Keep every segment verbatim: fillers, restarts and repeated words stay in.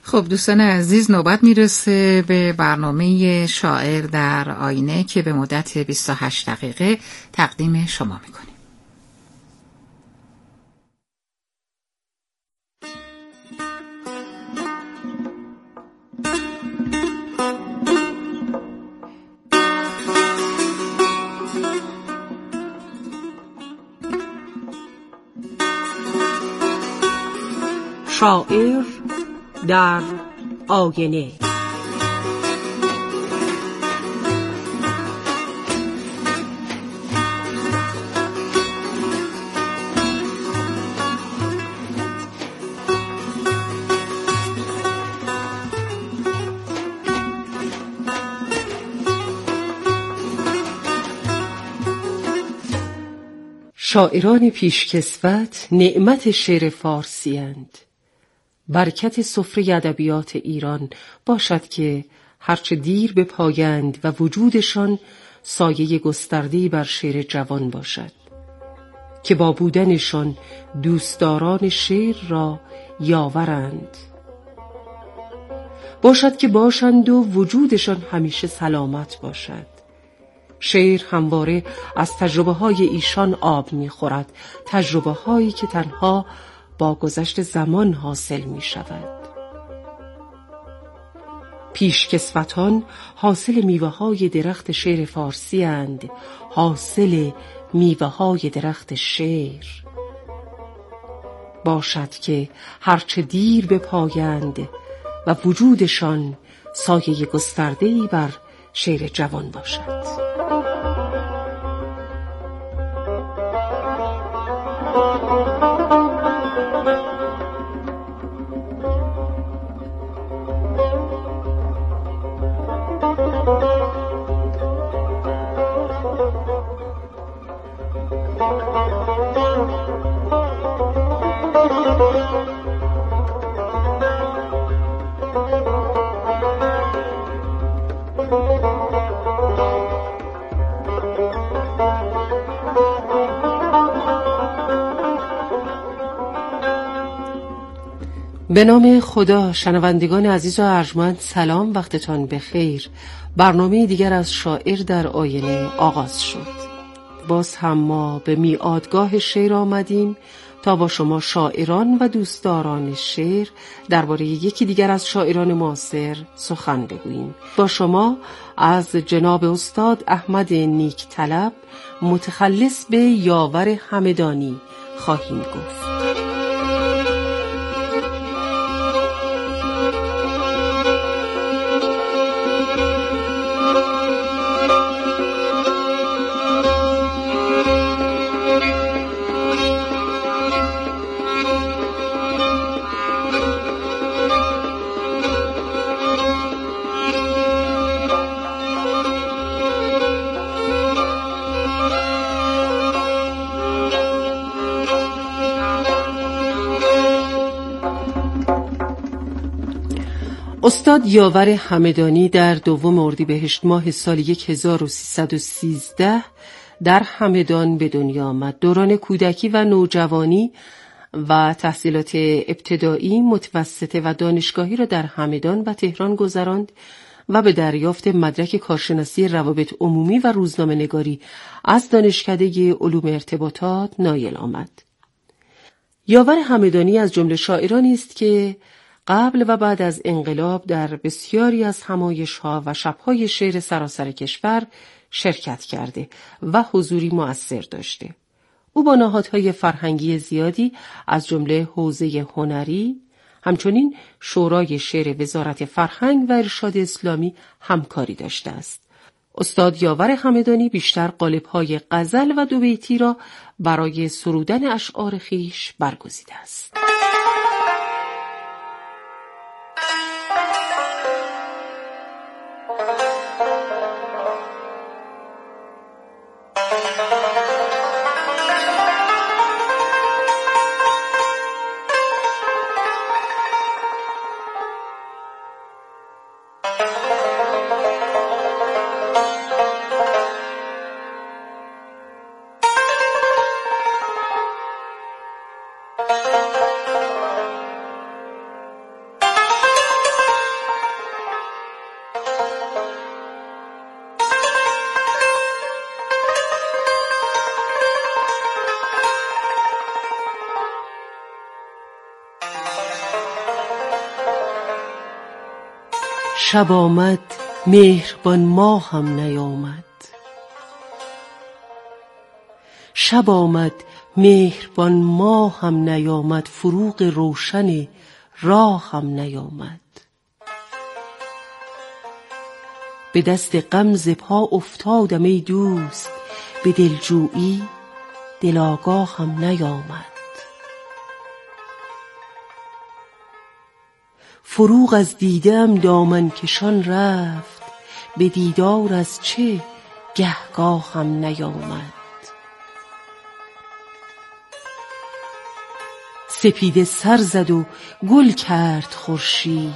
خب دوستان عزیز، نوبت میرسه به برنامه شاعر در آینه که به مدت بیست و هشت دقیقه تقدیم شما میکنیم. شاعر در آینه. شاعران پیشکسوت نعمت شعر فارسی اند. برکت سفره ادبیات ایران باشد که هرچه دیر به پایند و وجودشان سایه گسترده‌ای بر شعر جوان باشد که با بودنشان دوستداران شعر را یاورند. باشد که باشند و وجودشان همیشه سلامت باشد. شعر همواره از تجربه های ایشان آب می خورد، تجربه هایی که تنها با گذشت زمان حاصل می شود. پیشکسوتان حاصل میوه های درخت شعر فارسی اند، حاصل میوه های درخت شعر. باشد که هرچه دیر به پایند و وجودشان سایه گسترده‌ای بر شعر جوان باشد. به نام خدا. شنوندگان عزیز و ارجمند، سلام، وقتتان بخیر. برنامه دیگر از شاعر در آینه آغاز شد. باز هم ما به میعادگاه شعر آمدیم تا با شما شاعران و دوستداران شعر درباره یکی دیگر از شاعران معاصر سخن بگوییم. با شما از جناب استاد احمد نیکطلب، متخلص به یاور همدانی، خواهیم گفت. استاد یاور همدانی در دوم اردیبهشت ماه سال هزار و سیصد و سیزده در همدان به دنیا آمد. دوران کودکی و نوجوانی و تحصیلات ابتدایی، متوسطه و دانشگاهی را در همدان و تهران گذراند و به دریافت مدرک کارشناسی روابط عمومی و روزنامه نگاری از دانشکده علوم ارتباطات نایل آمد. یاور همدانی از جمله شاعرانی است که قبل و بعد از انقلاب در بسیاری از همایش‌ها و شب‌های شعر سراسر کشور شرکت کرده و حضوری مؤثر داشته. او با نهادهای فرهنگی زیادی از جمله حوزه هنری، همچنین شورای شعر وزارت فرهنگ و ارشاد اسلامی همکاری داشته است. استاد یاور همدانی بیشتر قالب‌های غزل و دوبیتی را برای سرودن اشعار خویش برگزیده است. شب آمد مهربان ماهم نیامد. شب آمد مهربان ماهم نیامد، فروغ روشن راهم نیامد. به دست غم ز پا افتادم ای دوست، به دلجویی دل آگاهم نیامد. فروغ از دیده‌ام دامن کشان رفت، به دیدار از چه گهگاهم نیامد. سپیده سر زد و گل کرد خورشید،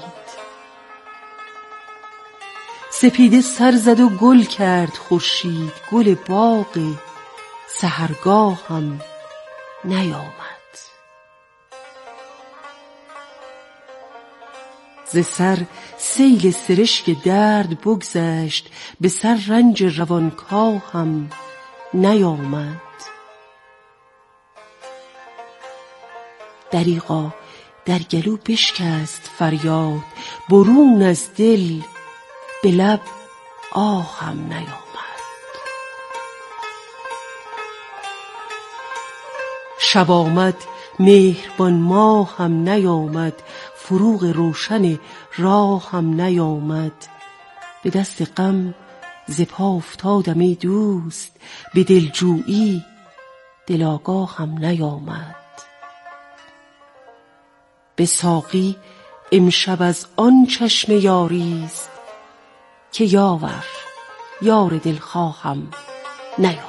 سپیده سر زد و گل کرد خورشید، گل باغ سحرگاهم نیامد. ز سر سیل سرشک درد بگذشت، به سر رنج روانکاهم نیامد. دریغا در گلو بشکست فریاد، برون از دل به لب آهم نیامد. شب آمد مهربان ماهم نیامد، فروغ روشن راهم نیامد. به دست غم ز پا افتادم ای دوست، به دلجویی دل آگاهم نیامد. به ساقی امشب از آن چشم یاری است، که یاور یار دلخواهم نیامد.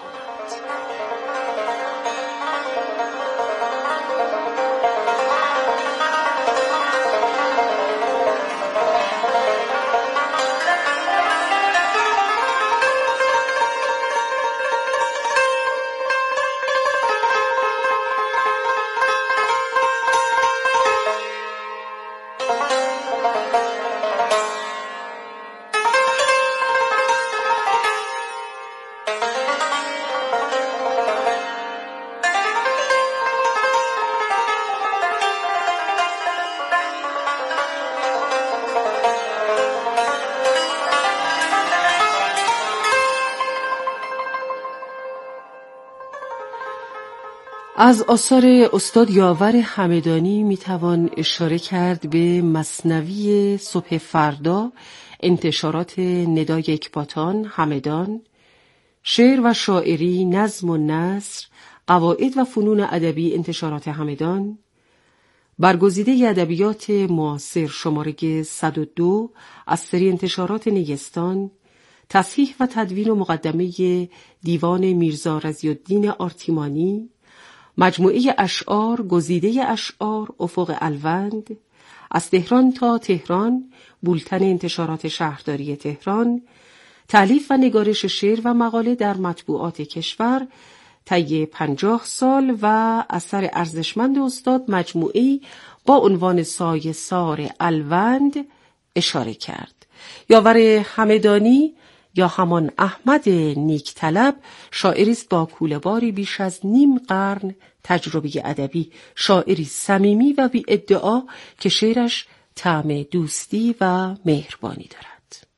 از آثار استاد یاور همدانی میتوان اشاره کرد به مثنوی صبح فردا، انتشارات ندای اکباتان همدان، شعر و شاعری نظم و نثر، قواعد و فنون ادبی انتشارات همدان، برگزیده ادبیات معاصر شماره صد و دو از سری انتشارات نیستان، تصحیح و تدوین و مقدمه دیوان میرزا رضی‌الدین آرتیمانی، مجموعه اشعار گزیده اشعار افق الوند، از تهران تا تهران، بولتن انتشارات شهرداری تهران، تألیف و نگارش شعر و مقاله در مطبوعات کشور طی پنجاه سال و اثر ارزشمند استاد مجموعه‌ای با عنوان سایه سار الوند اشاره کرد. یاور همدانی یا همان احمد نیک طلب شاعری است با کوله‌باری بیش از نیم قرن تجربه ادبی، شاعری صمیمی و بی ادعا که شعرش طعم دوستی و مهربانی دارد.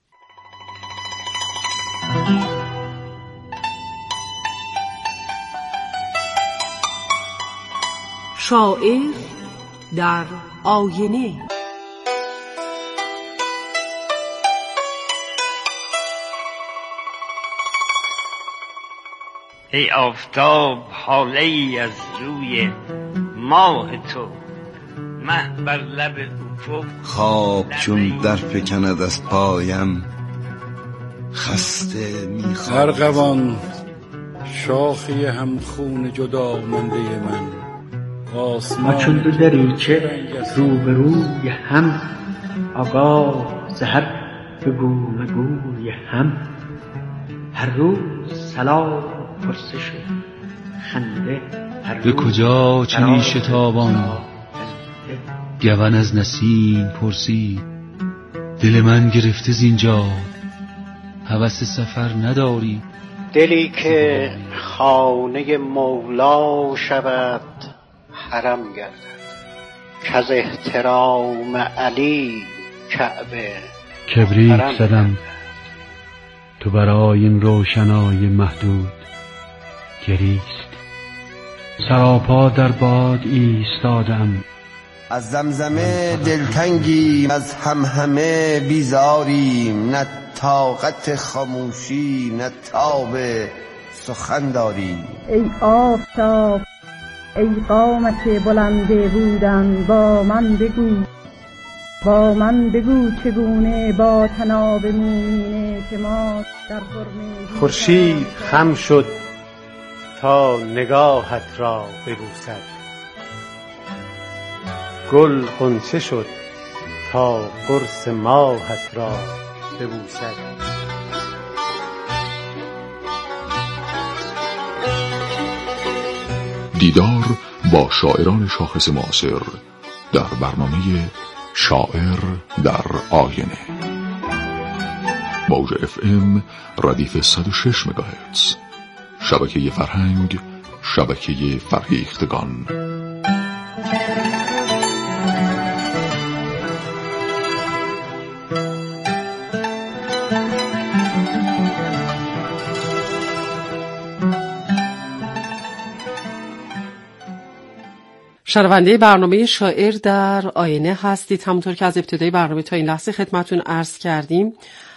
شاعر در آینه. ای آفتاب هاله ای از روی ماه تو، مه بر لب افق خواب چون در فکند از پایم، خسته میخوام ارغوان شاخی هم خون جدا مانده من، ما چون دو دریچه رو به روی هم، آگاه ز هر بگو مگوی هم، هر روز سلام پرسش خنده، به کجا چنین شتابان گون از نسیم پرسید، دل من گرفته زینجا هوس سفر نداری. دلی که خانه مولا شود حرم گردد، کز احترام علی کعبه کبریت زدم تو برای این روشنای محدود گریست. سراپا در باد ایستادم، از زمزمه دلتنگیم، از همهمه بیزاریم، نه طاقت خاموشی نه تاب سخن داریم. ای آفتاب ای قامت بلنده بودن، با من بگو با من بگو چگونه با تناب مومین اعتماد در حرمه خورشید خم شد تا نگاهت را ببوسد، گل غنچه شد تا قرص ماهت را ببوسد. دیدار با شاعران شاخص معاصر در برنامه شاعر در آینه، موج اف ام ردیف صد و شش مگاهرتز، شبکه فرهنگ، شبکه فرهیختگان. شنونده برنامه شاعر در آینه هستید. همونطور که از ابتدای برنامه تا این لحظه خدمتون عرض کردیم،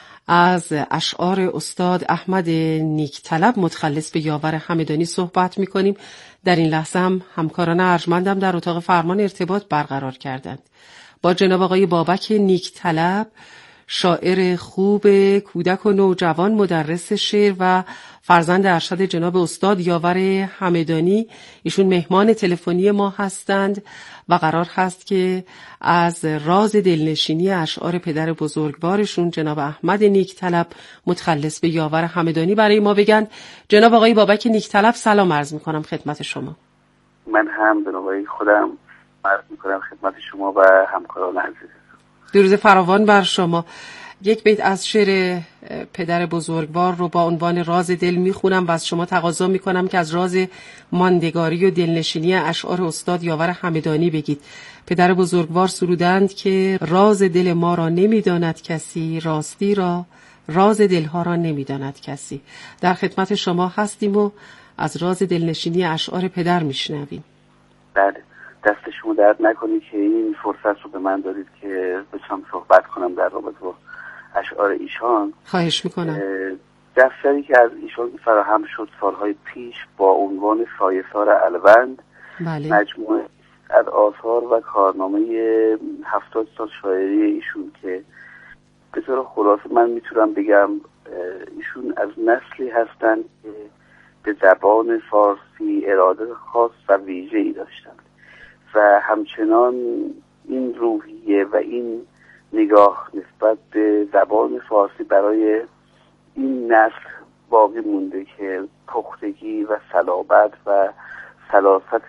از اشعار استاد احمد نیکطلب متخلص به یاور همدانی صحبت میکنیم. در این لحظه هم همکاران ارجمندم در اتاق فرمان ارتباط برقرار کردند با جناب آقای بابک نیکطلب، شاعر خوب کودک و نوجوان، مدرس شعر و فرزند ارشد جناب استاد یاور همدانی. ایشون مهمان تلفنی ما هستند و قرار هست که از راز دلنشینی اشعار پدر بزرگوارشون جناب احمد نیکطلب متخلص به یاور همدانی برای ما بگن. جناب آقای بابک نیکطلب سلام عرض میکنم خدمت شما. من هم به نوبه خودم عرض میکنم خدمت شما و همکاران عزیز. درود فراوان بر شما. یک بیت از شعر پدر بزرگوار رو با عنوان راز دل میخونم و از شما تقاضا میکنم که از راز ماندگاری و دلنشینی اشعار استاد یاور همدانی بگید. پدر بزرگوار سرودند که راز دل ما را نمیداند کسی، راستی را راز دلها را نمیداند کسی. در خدمت شما هستیم و از راز دلنشینی اشعار پدر میشنویم. بله، دست شما درد نکنی که این فرصت رو به من دارید که بتونم صحبت کنم در رابطه با اشعار ایشان. خواهش میکنم. دفتری که از ایشان فراهم شد سالهای پیش با عنوان سایه‌سار الوند، بله. مجموعه از آثار و کارنامه هفتاد سال شاعری ایشون که به طور خلاصه من میتونم بگم ایشون از نسلی هستن که به زبان فارسی اراده خاص و ویژه‌ای داشتند و همچنان این روحیه و این نگاه نسبت به زبان فارسی برای این نسل باقی مونده که پختگی و صلابت و سلاست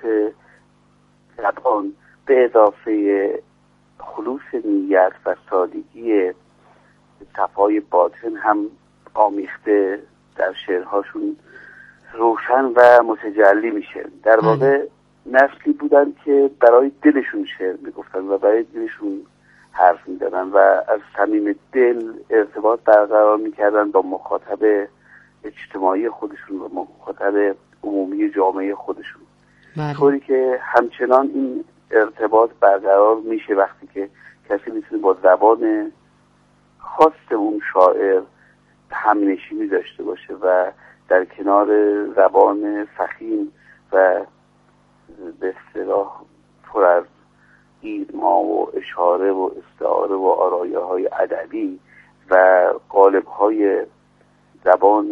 زبان به اضافه خلوص نیت و سادگی صفای باطن هم آمیخته در شعرهاشون روشن و متجلی میشه. در واقع نسلی بودن که برای دلشون شعر میگفتن و برای دلشون حرف میدادن و از صمیم دل ارتباط برقرار میکردن با مخاطب اجتماعی خودشون و مخاطب عمومی جامعه خودشون، طوری که همچنان این ارتباط برقرار میشه وقتی که کسی میتونه با زبان خاص اون شاعر همنشینی داشته باشه و در کنار زبان فخیم و به اصطلاح پر از ایما و اشاره و استعاره و آرایه های ادبی و قالب های زبان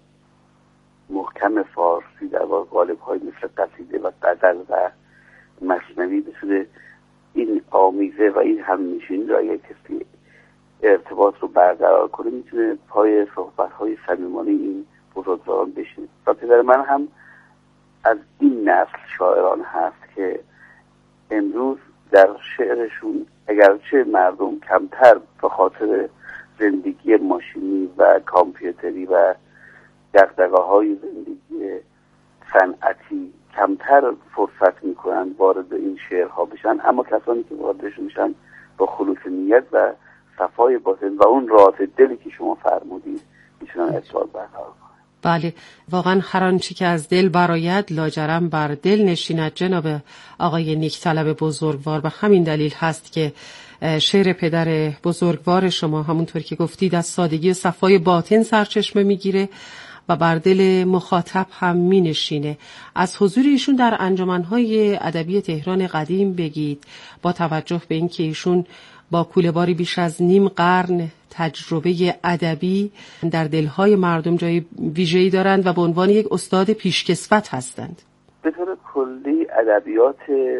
محکم فارسی، در واقع قالب های مثل قصیده و غزل و مثنوی بتونه این آمیزه و این همنشینی را اگر کسی ارتباط رو برقرار کنه میتونه پای صحبت های صمیمانه این بزرگواران بشینه. و پدر من هم از این نسل شاعران هست که امروز در شعرشون اگرچه مردم کمتر به خاطر زندگی ماشینی و کامپیوتری و دغدغه‌های زندگی صنعتی کمتر فرصت میکنن وارد این شعرها بشن، اما کسانی که واردش میشن با خلوص نیت و صفای باطن و اون راحت دلی که شما فرمودید میتونن ارتباط برقرار کنن. بله، واقعا هر آنچه که از دل برآید لاجرم بر دل نشیند. جناب آقای نیکطلب بزرگوار، به همین دلیل هست که شعر پدر بزرگوار شما همونطور که گفتید از سادگی و صفای باطن سرچشمه میگیره و بر دل مخاطب هم می نشینه. از حضور ایشون در انجمن‌های ادبی تهران قدیم بگید، با توجه به اینکه ایشون با کوله‌باری بیش از نیم قرن تجربه ادبی در دلهای مردم جای ویژه‌ای دارند و به عنوان یک استاد پیشکسوت هستند. به طور کلی ادبیات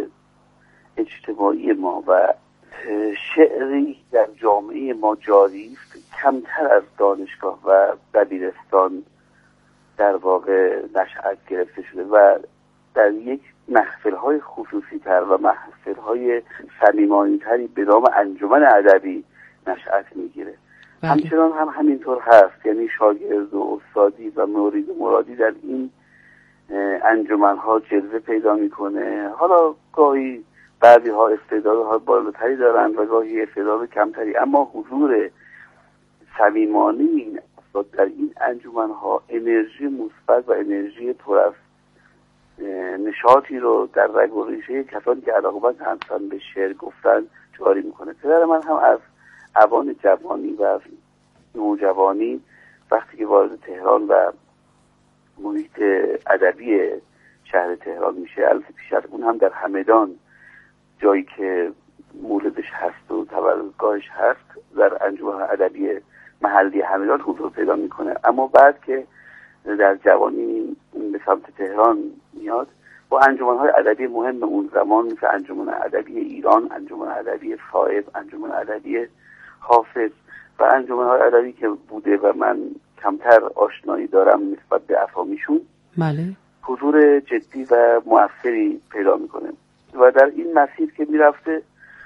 اجتماعی ما و شعری در جامعه ما جاری است، کمتر از دانشگاه و دبیرستان در واقع نشأت گرفته شده و در یک محفل‌های خصوصی تر و محفل‌های صمیمانه‌ای تری به نام انجمن ادبی نشأت میگیره. همچنان هم همینطور هست، یعنی شاگرد و استادی و مرید و مرادی در این انجمن‌ها جلوه پیدا میکنه. حالا گاهی بعضی ها استعدادها بالاتری دارند و گاهی استعداد کمتری، اما حضور صمیمانه این افراد در این انجمن‌ها انرژی مثبت و انرژی پر از نشاطی رو در رگ و ریشه کسانی که علاقه‌مند هستند به شعر گفتن جاری میکنه. پدر من هم از اوان جوانی و از نوجوانی وقتی که وارد تهران و محیط ادبی شهر تهران میشه، البته پیش از اون هم در همدان جایی که مولدش هست و تولدگاهش هست در انجمن ادبی محلی همدان حضور پیدا میکنه، اما بعد که در جوانی به سمت تهران میاد با انجمن‌های ادبی مهم اون زمان مثل انجمن ادبی ایران، انجمن ادبی صائب، انجمن ادبی حافظ و انجمن‌های ادبی که بوده و من کمتر آشنایی دارم نسبت به اسامیشون، بله، حضور جدی و موثری پیدا میکنه و در این مسیر که میرفته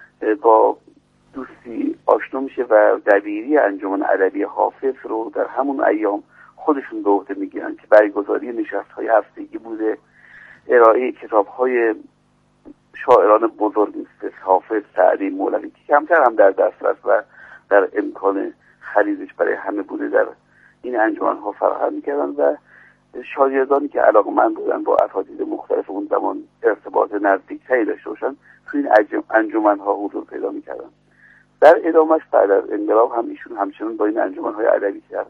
با دوستی آشنا میشه و دبیری انجمن ادبی حافظ رو در همون ایام خودشون به عهده میگیرن که برگزاری نشست‌های هفتگی بوده، ارائه کتاب‌های شاعران بزرگ مثل حافظ، سعدی، مولوی که کمتر هم در دسترس و در امکان خریدش برای همه بوده در این انجمن‌ها فراهم می‌کردن و شاگردانی که علاقه‌مند بودن با اساتید مختلف اون زمان ارتباط نزدیکتری داشته باشن تو این انجمن‌ها حضور پیدا می‌کردن. در ادامهش بعد از انقلاب هم ایشون همچنان با این انجمن‌های ادبی که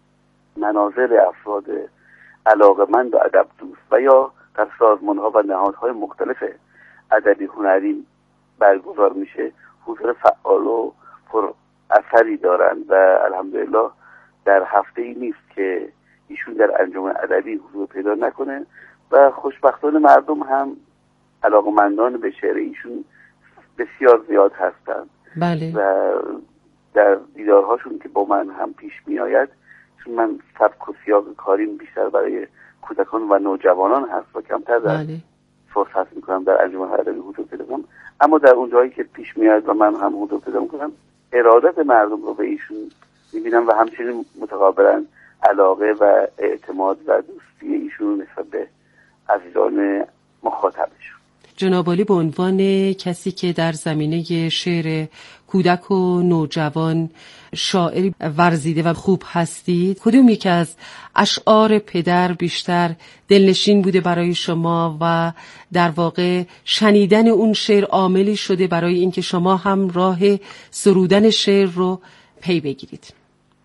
منازل افراد علاقه‌مند و ادب دوست و یا در سازمان‌ها و نهادهای مختلف ادبی هنری برگزار میشه حضور فعال و پر اثری دارند و الحمدلله در هفته ای نیست که ایشون در انجمن ادبی حضور پیدا نکنه و خوشبختانه مردم هم علاقه‌مندان به شعر ایشون بسیار زیاد هستند. بله. و در دیدارهاشون که با من هم پیش می آید، چون من سبک و سیاق کاریم بیشتر برای کودکان و نوجوانان هست و کمتر در بله. فرصت میکنم در انجمن ادبی حضور پیدا کنم، اما در اون جایی که پیش میاد و من هم حضور پیدا میکنم ارادت مردم رو به ایشون میبینم و همچنین متقابلا علاقه و اعتماد و دوستی ایشون نسبت به عزیزان مخاطبشون. جناب عالی، به عنوان کسی که در زمینه شعر کودک و نوجوان شاعری ورزیده و خوب هستید، کدوم یکی از اشعار پدر بیشتر دلنشین بوده برای شما و در واقع شنیدن اون شعر عاملی شده برای اینکه شما هم راه سرودن شعر رو پی بگیرید؟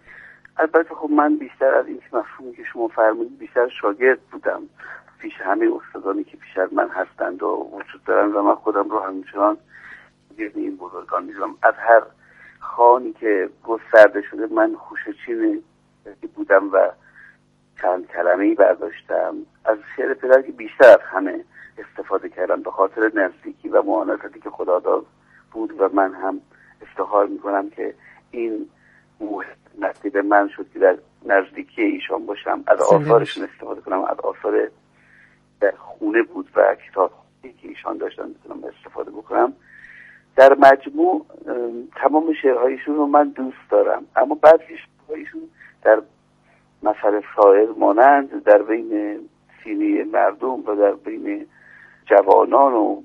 البته خب من بیشتر از این مفهومی که شما فرمودید بیشتر شاگرد بودم پیش همه استادانی که پیش از من هستند و وجود دارند و من خودم رو همچنان گرد این بزرگان می‌ذارم. از هر خوانی که گسترده شده من خوشچین بودم و چند کلمه‌ای برداشتم. از شعر پدر که بیشتر از همه استفاده کردم به خاطر نزدیکی و معاناتی که خدا داد بود و من هم افتخار می‌کنم که این نصیب من شد که در نزدیکی ایشان باشم، از آثارشون استفاده کنم، از آثار در خونه بود و کتاب که ایشان داشتن بتونم استفاده بکنم. در مجموع تمام شعرهایشون رو من دوست دارم، اما بعضی شعرهایشون در مثل شاعر مانند در بین سینه مردم و در بین جوانان و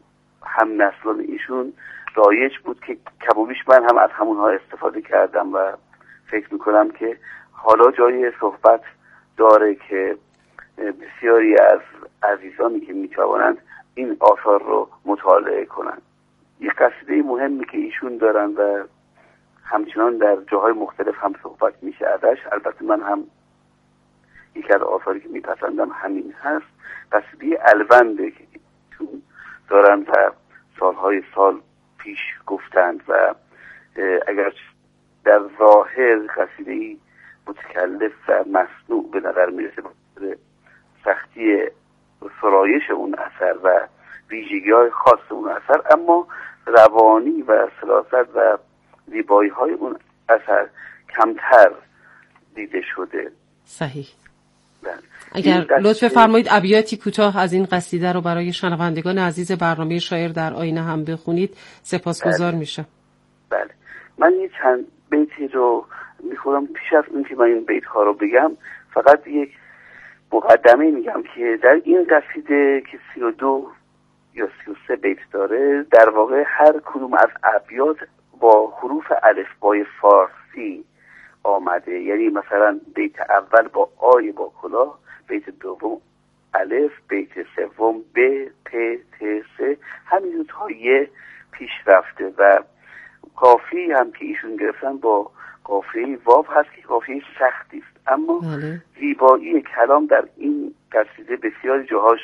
هم نسلان ایشون رایج بود که کم و بیش من هم از همونها استفاده کردم و فکر میکنم که حالا جای صحبت داره که بسیاری از عزیزانی که میتوانند این آثار رو مطالعه کنند. یک قصیده مهمی که ایشون دارن و همچنان در جاهای مختلف هم صحبت میشه ازش، البته من هم یکی از آثاری که میپسندم همین هست، قصیده الونده که ایشون دارن و سالهای سال پیش گفتند و اگر در ظاهر قصیده متکلف و مصنوع به نظر میرسه به سختی سرایش اون اثر و ویژگی‌های خاص اون اثر، اما روانی و سلاست و زیبایی‌های اون اثر کمتر دیده شده. صحیح. بله. اگر لطف فرمایید ابیاتی کوتاه از این قصیده رو برای شنوندگان عزیز برنامه شاعر در آینه هم بخونید سپاسگزار بله. میشم. بله. من یه چند بیتی رو میخونم. پیش از اینکه من این بیت ها رو بگم فقط یک مقدمه میگم که در این قصیده که سی و دو یا سی و سه بیت داره، در واقع هر کدوم از ابیات با حروف الفبای فارسی آمده. یعنی مثلا بیت اول با آی با کلاه، بیت دوم الف، بیت سوم ب، پ، ت، س، همین تا یه پیش رفته و قافیه هم که ایشون گرفتن با قافیه واو هست که قافیه سختی است، اما بله. زیبایی کلام در این قصیده بسیار جاهاش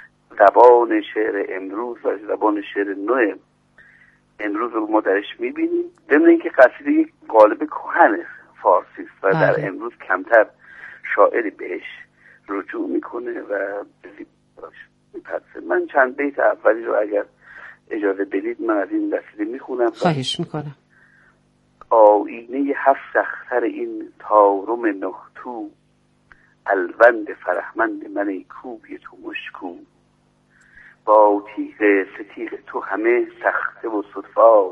زبان شعر امروز و زبان شعر نو امروز رو ما درش میبینیم، ضمن اینکه قصیده یک قالب کهن فارسی است و بله. در امروز کمتر شاعری بهش رجوع میکنه و زیباش میپرسه. من چند بیت اولی رو اگر اجازه بدید من از این قصیده میخونم. خواهش میکنم. آینه هفت سختر این تارم نختو، الوند فرهمند من ای کوی تو مشکو، با تیغ ستیغ تو همه سخته و صدفاز،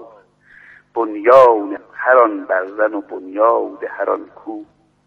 بنیان هران برزن و بنیاد هران کو،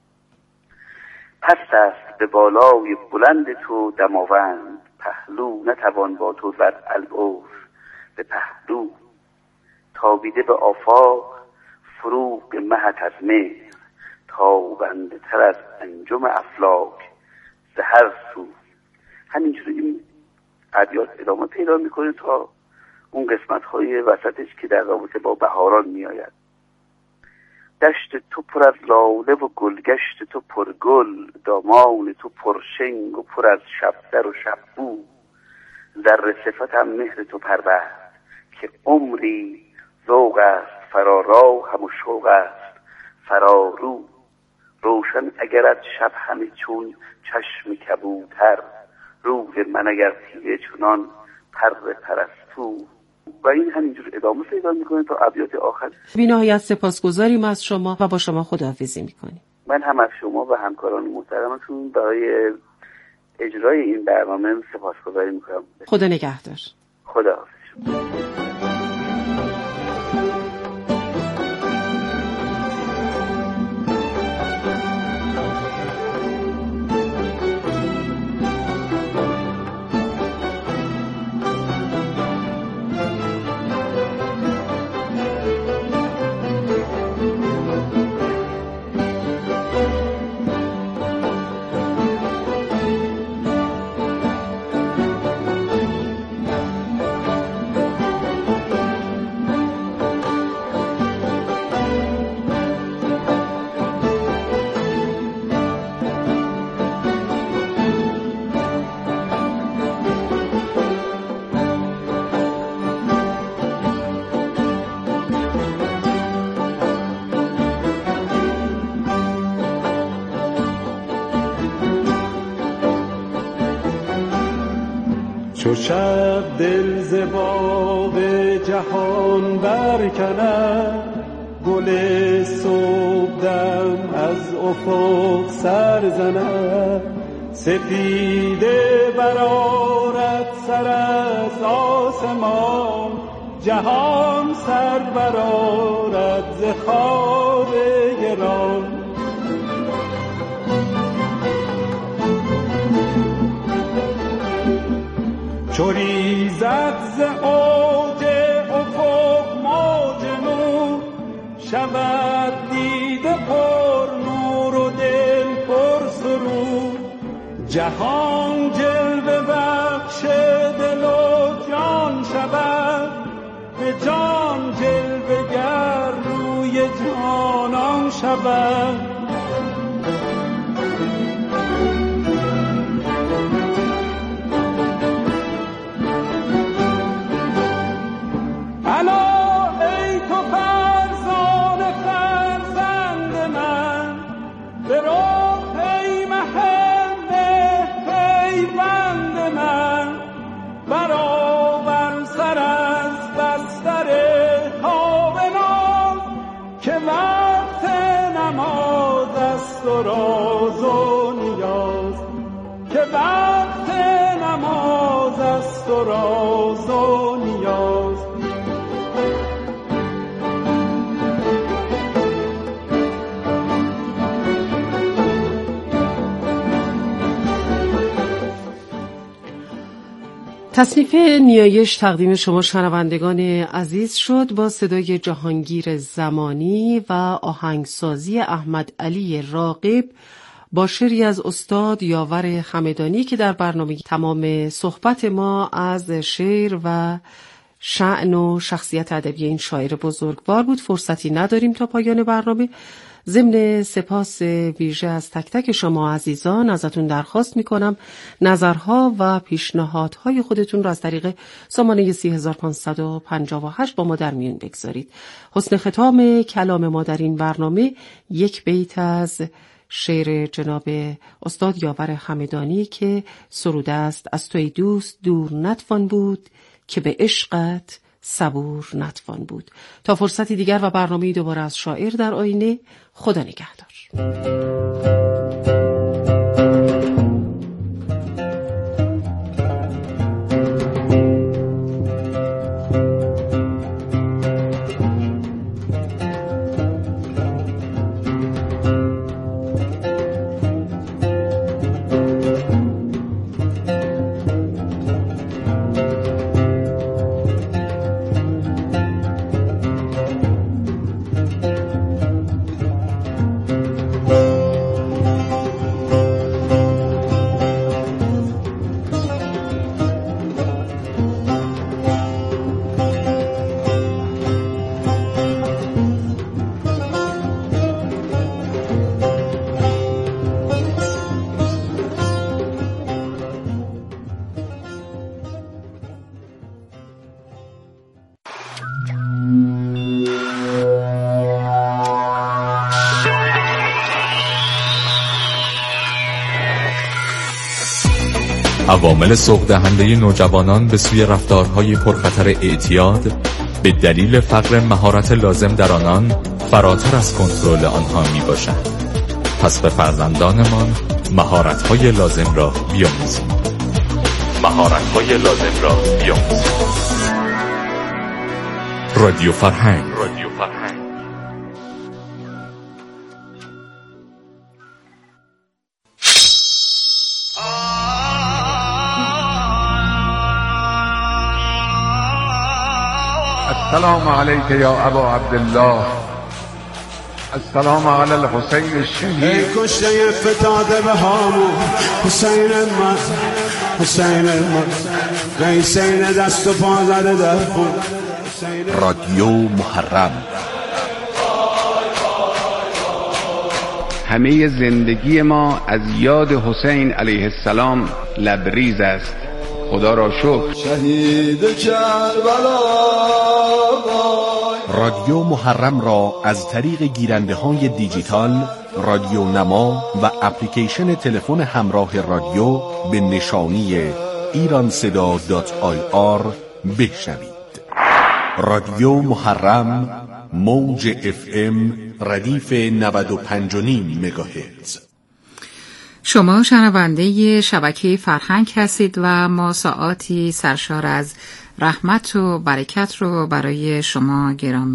پس است به بالای بلند تو دماوند، پهلو نتوان با تو زد البرز به پهلو، تابیده به آفاق فروغ مهت از مهر، تابنده تر از انجم افلاک زهر سو. همینجوری این ابیات ادامه پیدا میکنه تا اون قسمت های وسطش که در رابطه با بهاران میآید. دشت تو پر از لاله و گلگشت تو پر گل، دامان تو پر شنگ و پر از شبدر و شببو، ذره صفتم مهر تو پرورد که عمری ذوق است، فرارا هم و شوق است فرارو، روشن اگرت شب همه چون چشم کبوتر، روز من اگر تیره چنان پر پرستو. و این همینجور ادامه پیدا میکنه تا ابیات آخر. بی‌نهایت سپاسگزاریم از شما و با شما خداحافظی میکنیم. من هم از شما و همکاران محترمتون برای اجرای این برنامه سپاسگزاری میکنم. خدا نگهدار. خداحافظ. چو شب دل ز باغ جهان برکند، گل صبحدم از افق سر زند، سپیده برآرد سر از آسمان، جهان سر برآرد ز خواب گران. چوریزد ز اوج افق موج نور شود دیده پر نور و دل پر سرور جهان جلوه بخش دل و جان شود به جان جلوه گر روی جانان شود راز و نیاز که وقت نماز است و راز و نیاز تصنیف نیایش تقدیم شما شنوندگان عزیز شد با صدای جهانگیر زمانی و آهنگسازی احمد علی راغب با شعری از استاد یاور همدانی که در برنامه تمام صحبت ما از شعر و شأن و شخصیت ادبی این شاعر بزرگوار بود. فرصتی نداریم تا پایان برنامه. ضمن سپاس ویژه از تک تک شما عزیزان ازتون درخواست میکنم نظرها و پیشنهادهای خودتون را از طریق سامانه سه هزار و پانصد و پنجاه و هشت با ما در میون بگذارید. حسن ختام کلام ما در این برنامه یک بیت از شعر جناب استاد یاور همدانی که سروده است: از توی دوست دور نتوان بود که به عشقت صبور نتوان بود. تا فرصتی دیگر و برنامه دوباره از شاعر در آینه، خدا نگهدار. عوامل سوق دهنده نوجوانان به سوی رفتارهای پرخطر اعتیاد به دلیل فقر مهارت لازم در آنان فراتر از کنترل آنها می باشد. پس به فرزندانمان مهارت‌های لازم را بیاموزیم. مهارت‌های لازم را بیاموزیم. رادیو فرهنگ. رادیو فرهنگ. السلام علیک یا ابا عبدالله، السلام علی الحسین الشهید. ای کشته فتاده به هامون حسین من، حسین من، حسین دست و پا زده در خون. رادیو محرم. همه زندگی ما از یاد حسین علیه السلام لبریز است. خدا را شکر. شهید کربلا. رادیو محرم را از طریق گیرنده های دیجیتال، رادیو نما و اپلیکیشن تلفن همراه رادیو به نشانی ایران صدا دات آی آر بشنوید. رادیو محرم، موج اف ام ردیف نود و پنج و نیم مگاهرتز. شما شنونده شبکه فرهنگ هستید و ما ساعاتی سرشار از رحمت و برکت رو برای شما گرامی